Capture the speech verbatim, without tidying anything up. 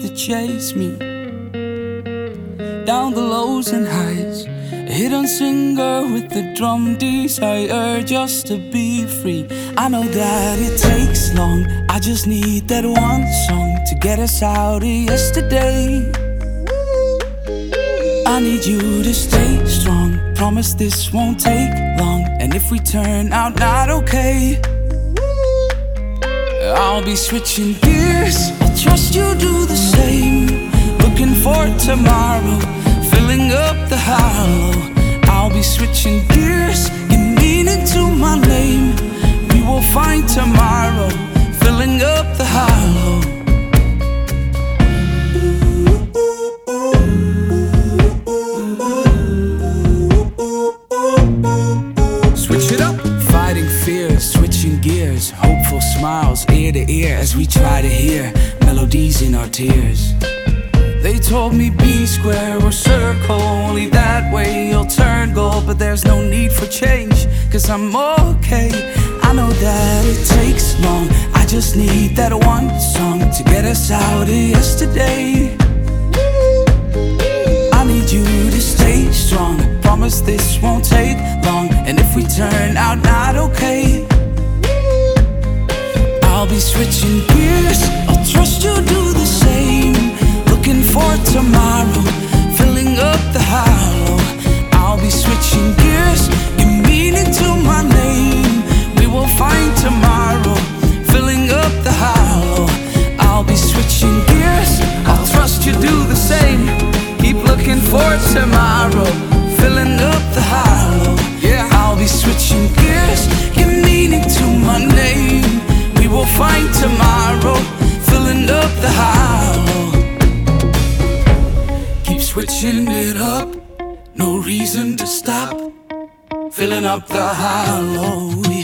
that chase me down the lows and highs. A hidden singer with the drum desire just to be free. I know that it takes long, I just need that one song to get us out of yesterday. I need you to stay strong, promise this won't take long. And if we turn out not okay, I'll be switching gears, I'll trust you do the same. Looking for tomorrow, filling up the hollow. I'll be switching gears, give meaning to my name. We will find tomorrow, filling up the hollow. Switch it up, fighting fears, switching gears, hopeful smiles ear to ear as we try to hear melodies in our tears. They told me be square or circle, only that way you'll turn gold. But there's no need for change, cause I'm okay. I know that it takes long, I just need that one song to get us out of yesterday. I need you to stay strong, promise this won't take long. And if we turn out not okay, I'll be switching gears, I'll trust you do the same. Looking for tomorrow, filling up the hollow. I'll be switching gears, give meaning to my name. We will find tomorrow, filling up the hollow. I'll be switching gears, I'll trust you do the same. Keep looking for tomorrow, filling up the hollow. Yeah, I'll be switching gears, give meaning to my name. We will find tomorrow, filling up the hollow. Keep switching it up, no reason to stop, filling up the hollow.